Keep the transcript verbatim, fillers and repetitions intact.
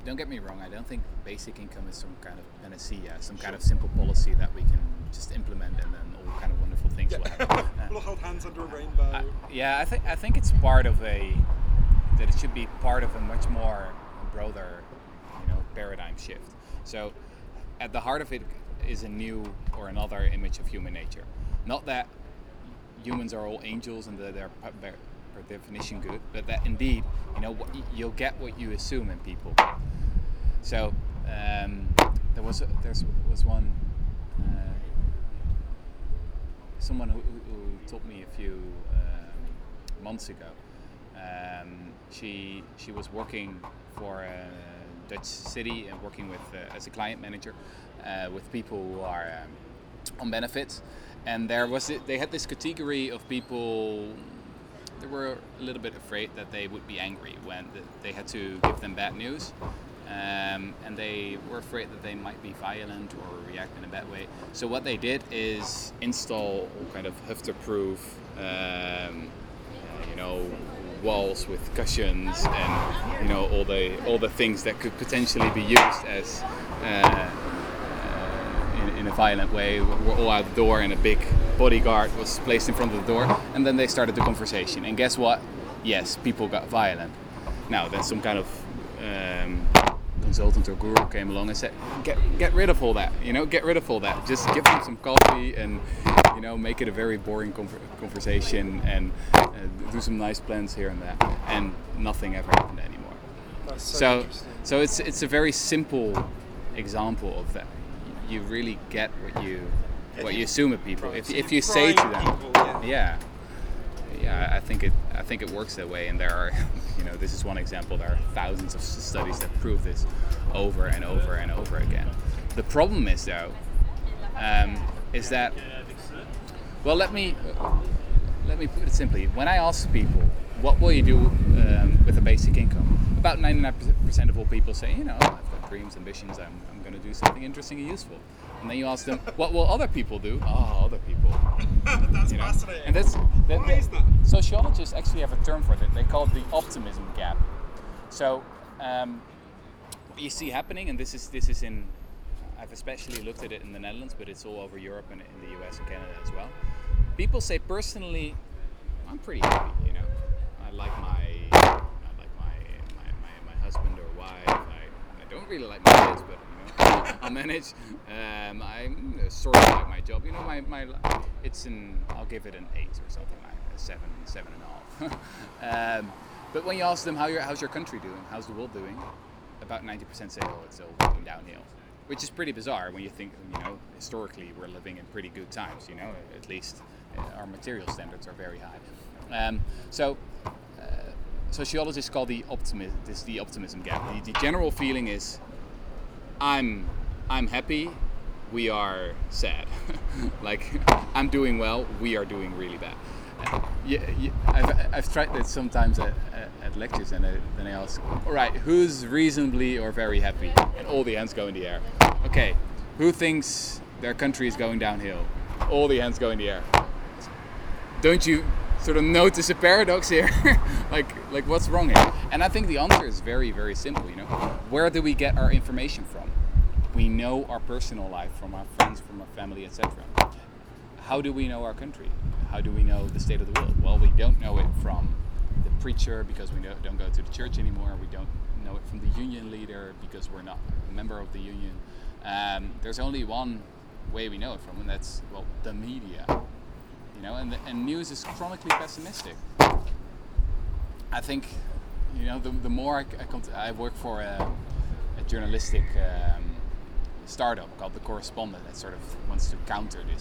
don't get me wrong. I don't think basic income is some kind of panacea, some kind of simple policy that we can just implement and then all kind of wonderful things Yeah. will happen. Uh, We'll hold hands under a rainbow. I, yeah, I think I think it's part of a that it should be part of a much more broader, you know, paradigm shift. So, at the heart of it is a new or another image of human nature. Not that humans are all angels and that they're per, per definition good, but that indeed, you know, what, you'll get what you assume in people. So, um, there was a, there was one. Uh, someone who, who told me a few um, months ago. Um, she she was working for a Dutch city and working with uh, as a client manager uh, with people who are um, on benefits, and there was they had this category of people. They were a little bit afraid that they would be angry when the, they had to give them bad news. Um, and they were afraid that they might be violent or react in a bad way. So what they did is install all kind of Hufter-proof, um, uh, you know, walls with cushions and you know all the all the things that could potentially be used as uh, uh, in, in a violent way. We're all out the door, and a big bodyguard was placed in front of the door. And then they started the conversation. And guess what? Yes, people got violent. Now then, some kind of um, consultant or guru came along and said, get get rid of all that, you know, get rid of all that. Just give them some coffee and, you know, make it a very boring conver- conversation and uh, do some nice plans here and there. And nothing ever happened anymore. That's so, So, interesting. so it's it's a very simple example of that. You really get what you what you assume of people. If if you say to them, People, yeah. yeah. Yeah, I think it. I think it works that way, and there are, you know, this is one example. There are thousands of studies that prove this, over and over and over again. The problem is, though, um, is that, well, let me let me put it simply. When I ask people, what will you do um, with a basic income? About ninety-nine percent of all people say, you know, I've got dreams, ambitions. I'm I'm going to do something interesting and useful. And then you ask them, what will other people do? Oh, other people. That's You know? fascinating. And that's that, Why is that? Sociologists actually have a term for it. They call it the optimism gap. So um, what you see happening, and this is this is in, I've especially looked at it in the Netherlands, but it's all over Europe and in the U S and Canada as well. People say personally, I'm pretty happy. You know, I like my I like my my, my, my husband or wife. I, I don't really like my kids, but you know, I'll manage. Um, I sort of like my job. You know, my, my it's an I'll give it an eight or something like a seven, seven and a half. um, but when you ask them how your how's your country doing, how's the world doing, about ninety percent say, oh, it's all going downhill, which is pretty bizarre when you think, you know, historically we're living in pretty good times. You know, at least uh, our material standards are very high. Um, so. Uh, Sociologists call the optimism this the optimism gap. The, the general feeling is, I'm I'm happy, we are sad. Like, I'm doing well, we are doing really bad. Uh, yeah, yeah, I've I've tried that sometimes at, at, at lectures, and I, then I ask, all right, who's reasonably or very happy? And all the hands go in the air. Okay, who thinks their country is going downhill? All the hands go in the air. Don't you sort of notice a paradox here? like like what's wrong here? And I think the answer is very, very simple, you know. Where do we get our information from? We know our personal life from our friends, from our family, et cetera. How do we know our country? How do we know the state of the world? Well, we don't know it from the preacher because we don't go to the church anymore. We don't know it from the union leader because we're not a member of the union. Um, there's only one way we know it from, and that's, well, the media. You know, and, the, and news is chronically pessimistic. I think, you know, the, the more I, I come to, I work for a, a journalistic um, startup called The Correspondent that sort of wants to counter this